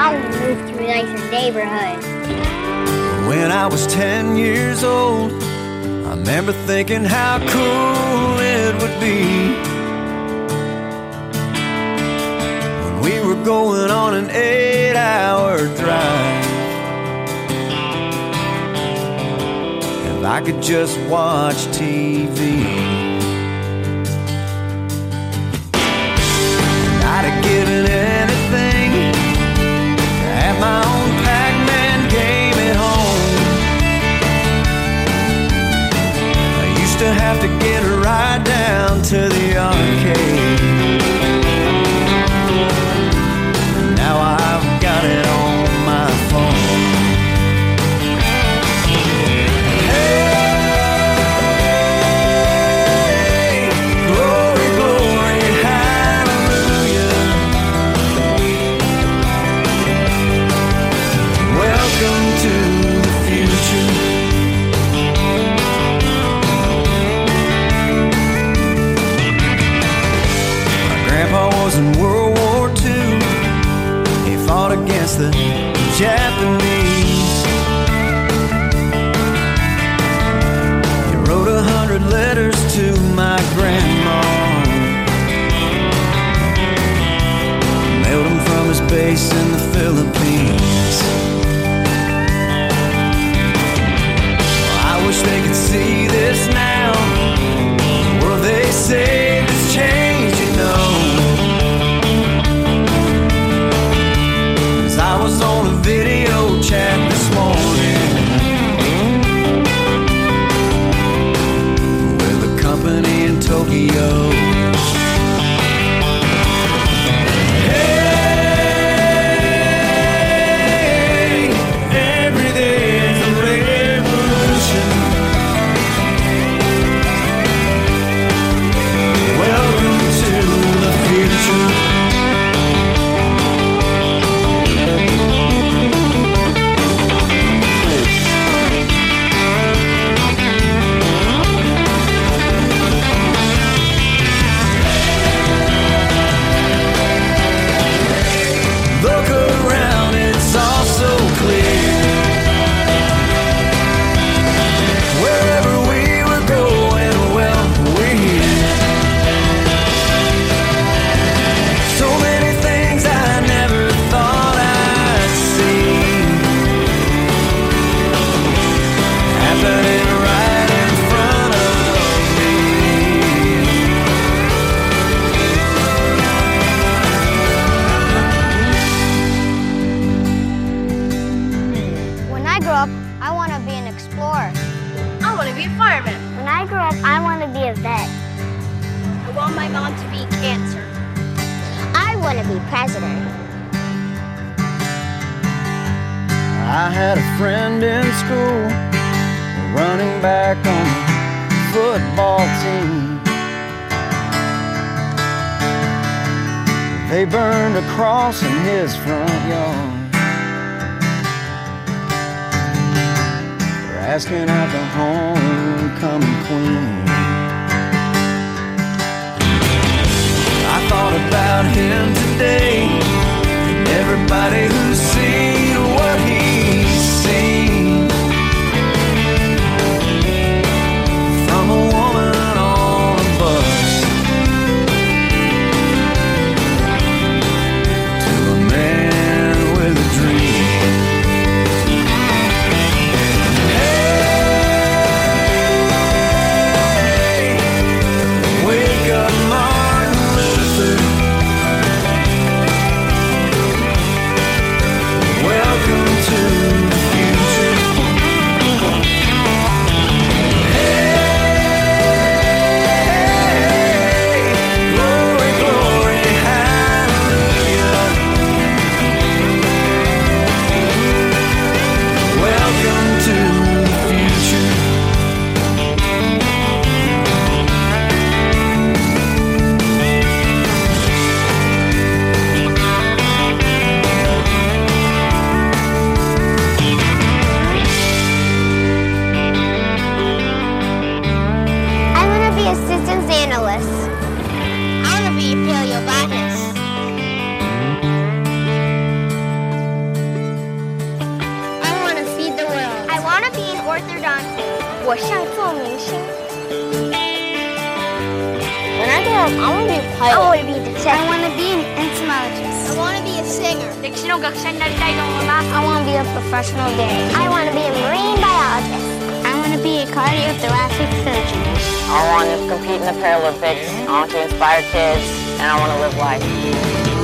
Now we moved to a nicer neighborhood. When I was 10 years old, I remember thinking how cool it would be when we were going on an 8-hour drive. If I could just watch TV, and I'd have given anything to have my own Pac-Man game at home. I used to have to get a ride down to the arcade, and now I've got it on my phone. In World War II, he fought against the Japanese. He wrote 100 letters to my grandma, mailed them from his base in the Philippines. I wish they could see this now. The world they say has changed, you know. I was on a video chat this morning with a company in Tokyo. Hey, every day is a revolution. Welcome to the future. I had a friend in school, running back on the football team. They burned a cross in his front yard for asking out the homecoming queen. I thought about him today, and everybody who's seen what he's seen, from a woman on a bus to a man with a dream. Hey, wake up, Martin Luther. I want to be a detective. I want to be an entomologist. I want to be a singer. I want to be a professional dancer. I want to be a marine biologist. I want to be a cardiothoracic surgeon. I want to compete in the Paralympics. I want to inspire kids, and I want to live life.